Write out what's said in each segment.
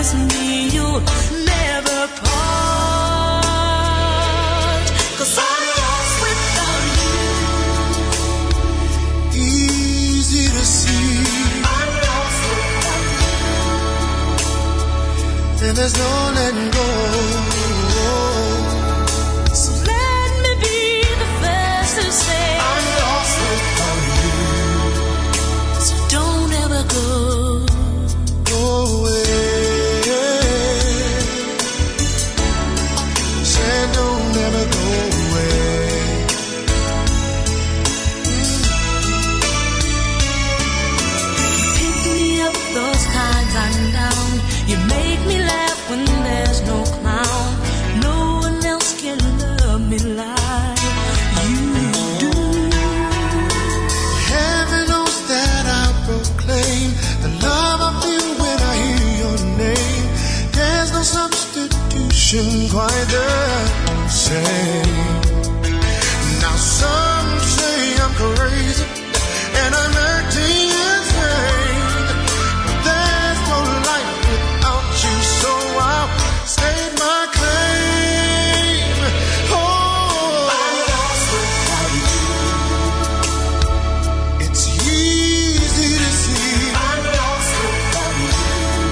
promise me you'll never part. 'Cause I'm lost without you. Easy to see. I'm lost without you. And there's no letting go. So let me be the first to say I'm lost without you. So don't ever go. Go away. Say don't ever go away. Pick me up those times I'm down. You make me laugh when there's no clown. No one else can love me like you do. Heaven knows that I proclaim the love I feel when I hear your name. There's no substitution quite the same. Now some say I'm crazy and I'm acting insane, but there's no life without you, so I'll state my claim. Oh, I'm lost without you. it's easy to see, I'm lost without you.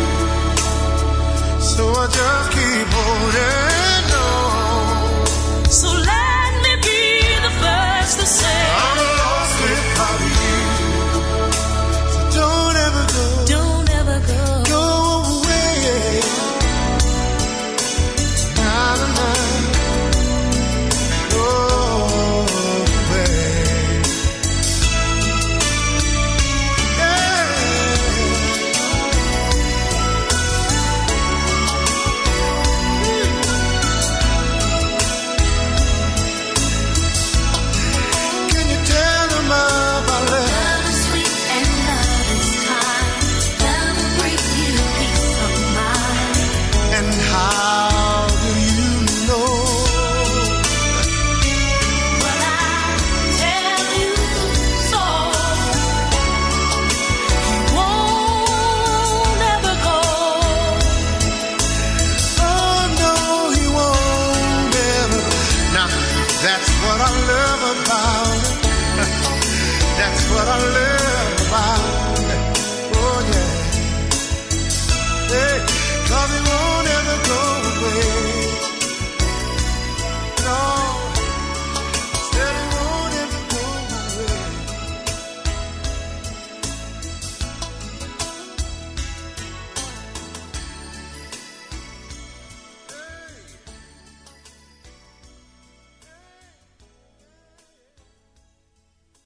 so I just keep holding on. So let me be the first to say I'm lost without you, so don't ever go, don't ever go. go away. Nah, nah, nah. Go away. Yeah. Can you tell them about love? Love is sweet and love is kind. Love will bring you peace of mind. And how do you know? Well, I tell you so. You won't ever go. Oh no, he won't ever. Now that's what I love about it. That's what I love about it. Oh yeah. Hey, 'cause he